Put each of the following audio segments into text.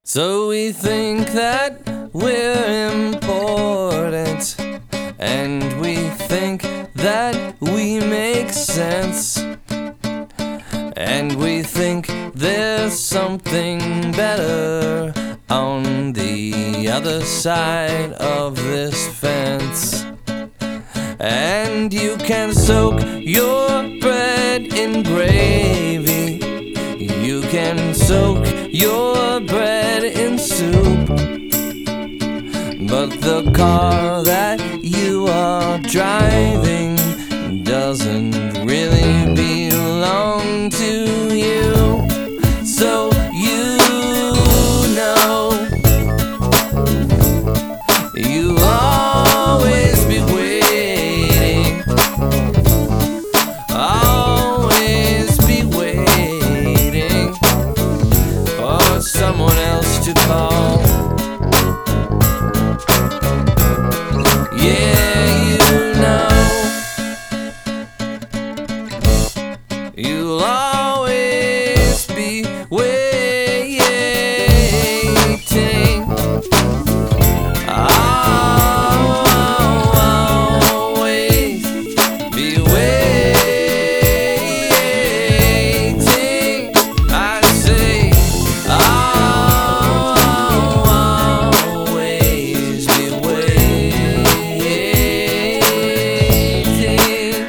So we think that we're important, and we think that we make sense, and we think there's something better on the other side of this fence. And you can soak your bread in gravy, you can soak your bread in soup, but the car that you are driving doesn't really belong to you. So you know you'll always be waiting, always be waiting for someone else to call. You'll always be waiting, always be waiting. I say, always be waiting.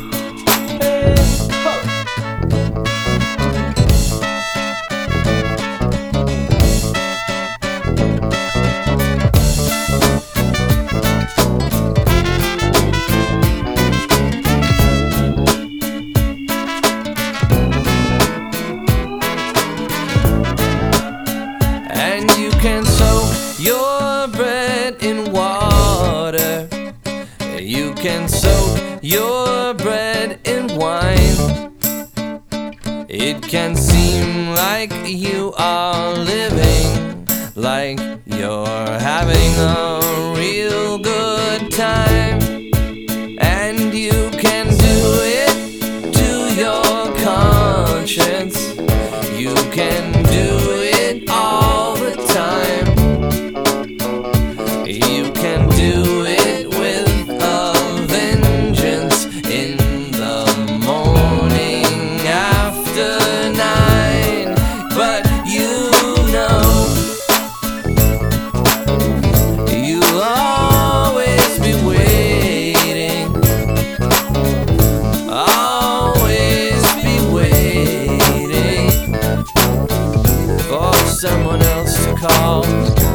And you can soak your bread in water, you can soak your bread in wine. It can seem like you are living, like you're having a real good time, and you can do it to your conscience, you can do it all the time. You can do it with a vengeance in the morning after 9. But you know you'll always be waiting, always be waiting for someone else to call.